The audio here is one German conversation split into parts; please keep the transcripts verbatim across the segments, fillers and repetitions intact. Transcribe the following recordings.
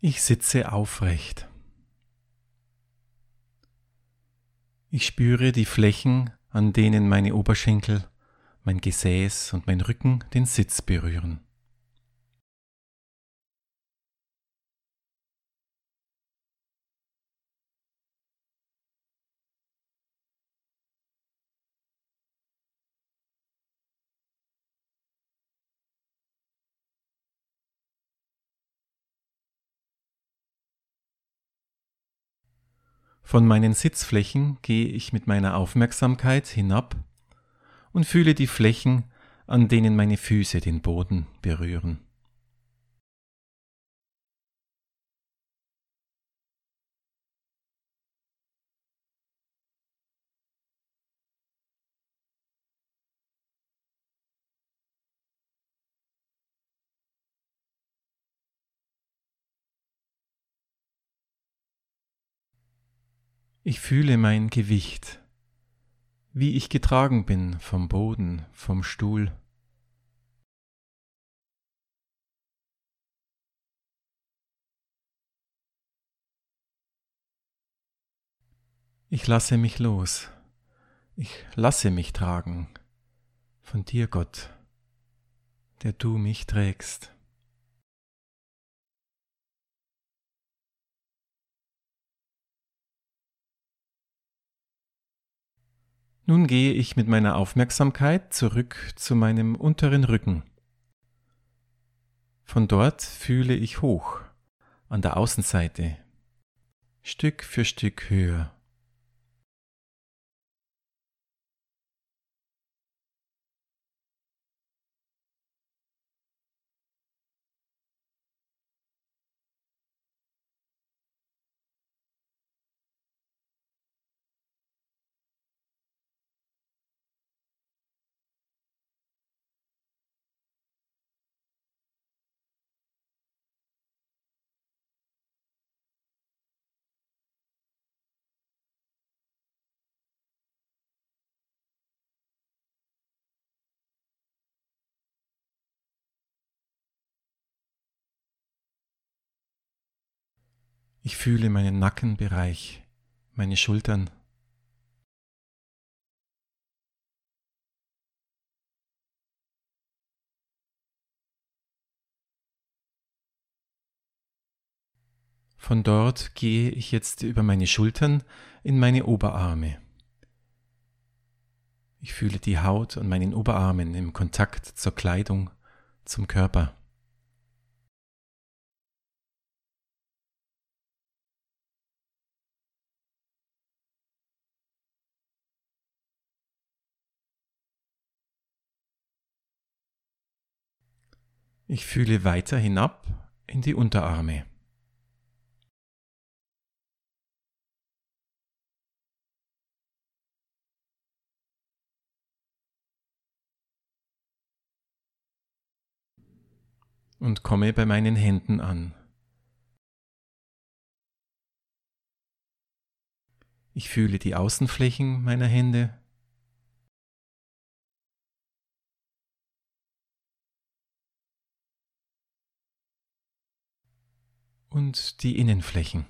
Ich sitze aufrecht. Ich spüre die Flächen, an denen meine Oberschenkel, mein Gesäß und mein Rücken den Sitz berühren. Von meinen Sitzflächen gehe ich mit meiner Aufmerksamkeit hinab und fühle die Flächen, an denen meine Füße den Boden berühren. Ich fühle mein Gewicht, wie ich getragen bin vom Boden, vom Stuhl. Ich lasse mich los. Ich lasse mich tragen von dir, Gott, der du mich trägst. Nun gehe ich mit meiner Aufmerksamkeit zurück zu meinem unteren Rücken. Von dort fühle ich hoch, an der Außenseite, Stück für Stück höher. Ich fühle meinen Nackenbereich, meine Schultern. Von dort gehe ich jetzt über meine Schultern in meine Oberarme. Ich fühle die Haut an meinen Oberarmen im Kontakt zur Kleidung, zum Körper. Ich fühle weiter hinab in die Unterarme. Und komme bei meinen Händen an. Ich fühle die Außenflächen meiner Hände. Und die Innenflächen.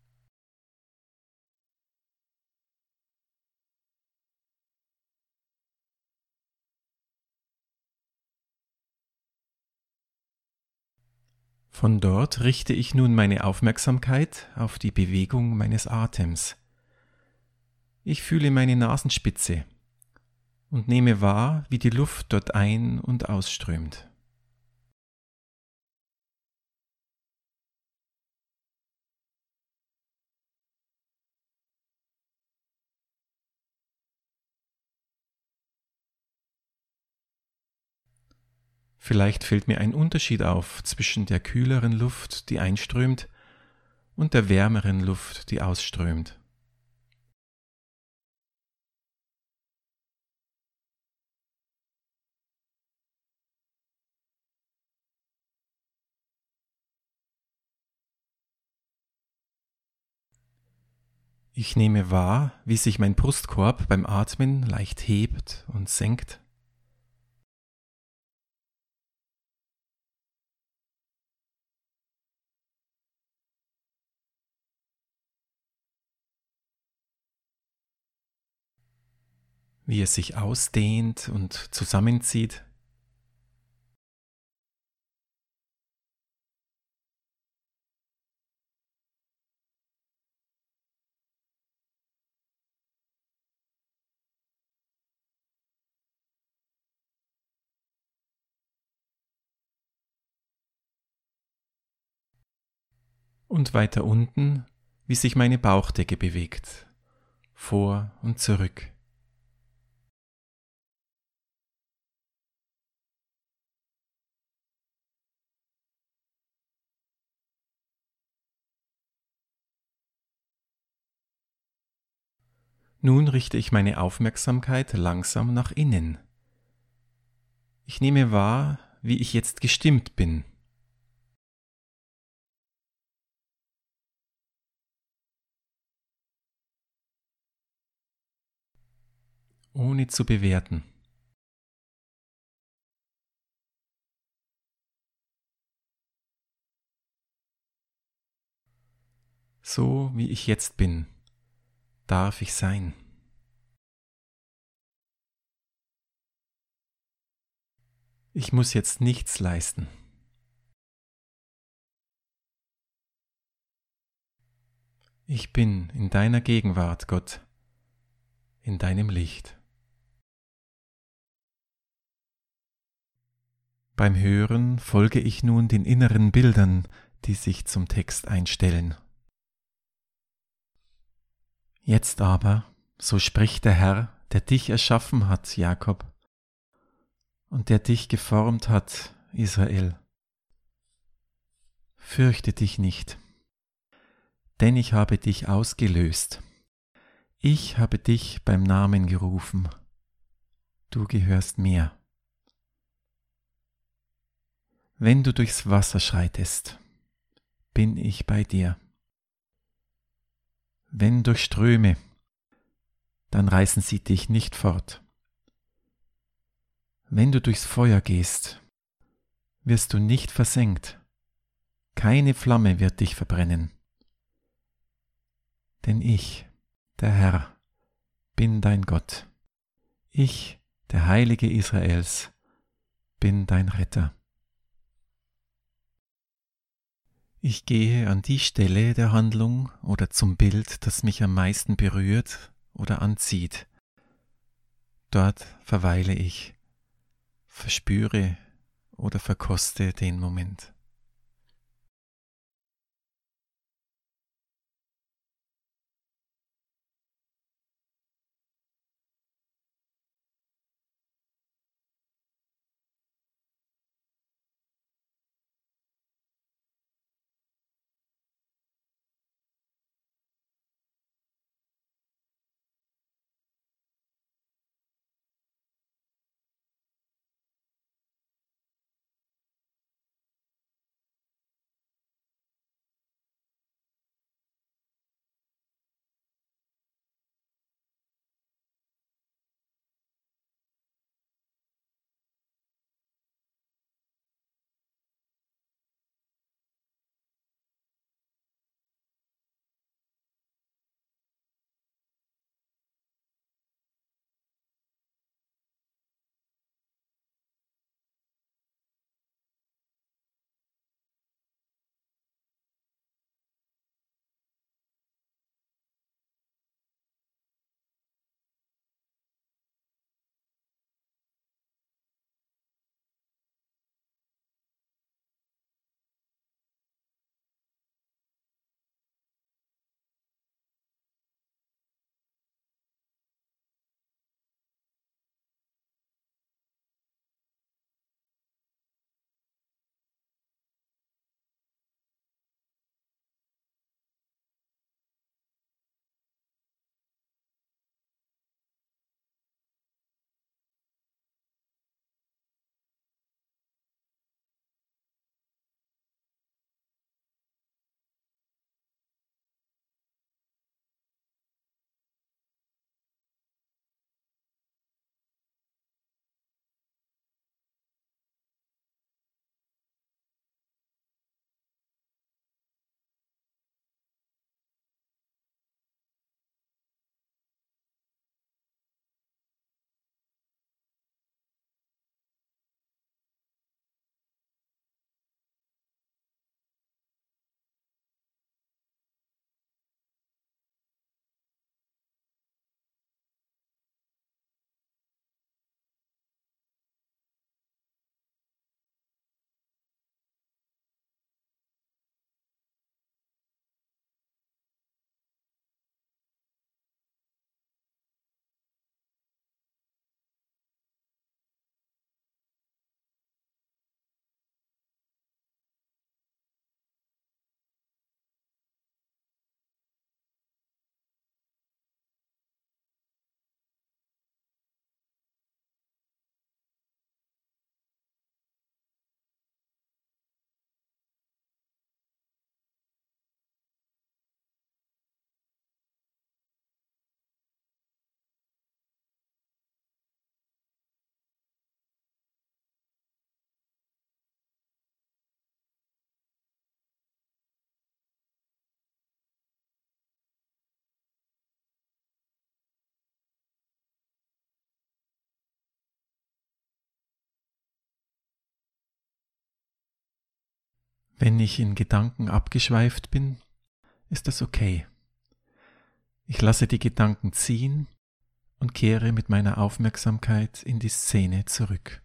Von dort richte ich nun meine Aufmerksamkeit auf die Bewegung meines Atems. Ich fühle meine Nasenspitze und nehme wahr, wie die Luft dort ein- und ausströmt. Vielleicht fällt mir ein Unterschied auf zwischen der kühleren Luft, die einströmt, und der wärmeren Luft, die ausströmt. Ich nehme wahr, wie sich mein Brustkorb beim Atmen leicht hebt und senkt. wie es sich ausdehnt und zusammenzieht. Und weiter unten, wie sich meine Bauchdecke bewegt, vor und zurück. Nun richte ich meine Aufmerksamkeit langsam nach innen. Ich nehme wahr, wie ich jetzt gestimmt bin. Ohne zu bewerten. So wie ich jetzt bin, darf ich sein. Ich muss jetzt nichts leisten. Ich bin in deiner Gegenwart, Gott, in deinem Licht. Beim Hören folge ich nun den inneren Bildern, die sich zum Text einstellen. Jetzt aber, so spricht der Herr, der dich erschaffen hat, Jakob, und der dich geformt hat, Israel. Fürchte dich nicht, denn ich habe dich ausgelöst. Ich habe dich beim Namen gerufen. Du gehörst mir. Wenn du durchs Wasser schreitest, bin ich bei dir. Wenn durch Ströme, dann reißen sie dich nicht fort. Wenn du durchs Feuer gehst, wirst du nicht versenkt. Keine Flamme wird dich verbrennen. Denn ich, der Herr, bin dein Gott. Ich, der Heilige Israels, bin dein Retter. Ich gehe an die Stelle der Handlung oder zum Bild, das mich am meisten berührt oder anzieht. Dort verweile ich, verspüre oder verkoste den Moment. Wenn ich in Gedanken abgeschweift bin, ist das okay. Ich lasse die Gedanken ziehen und kehre mit meiner Aufmerksamkeit in die Szene zurück.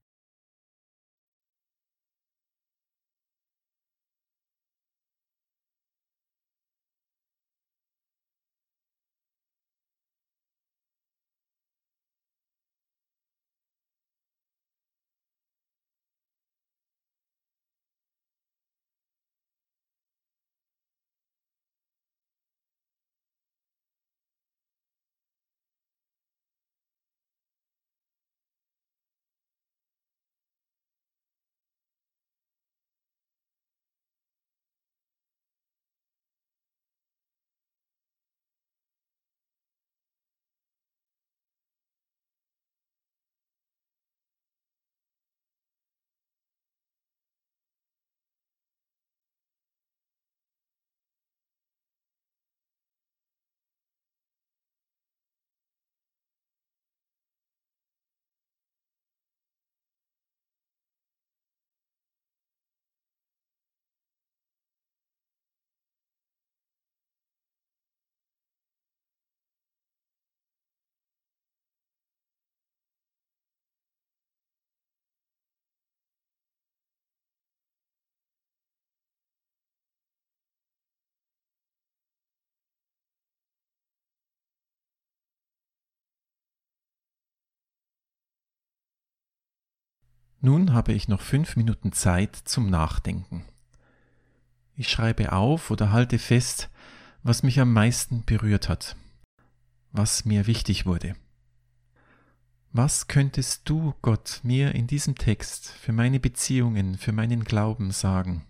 Nun habe ich noch fünf Minuten Zeit zum Nachdenken. Ich schreibe auf oder halte fest, was mich am meisten berührt hat, was mir wichtig wurde. Was könntest du, Gott, mir in diesem Text für meine Beziehungen, für meinen Glauben sagen?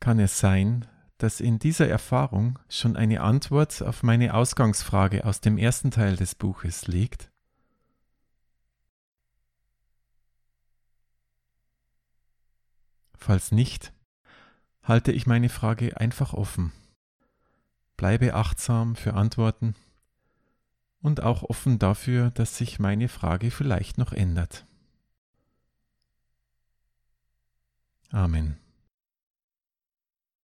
kann es sein, dass in dieser Erfahrung schon eine Antwort auf meine Ausgangsfrage aus dem ersten Teil des Buches liegt? Falls nicht, halte ich meine Frage einfach offen, bleibe achtsam für Antworten und auch offen dafür, dass sich meine Frage vielleicht noch ändert. Amen.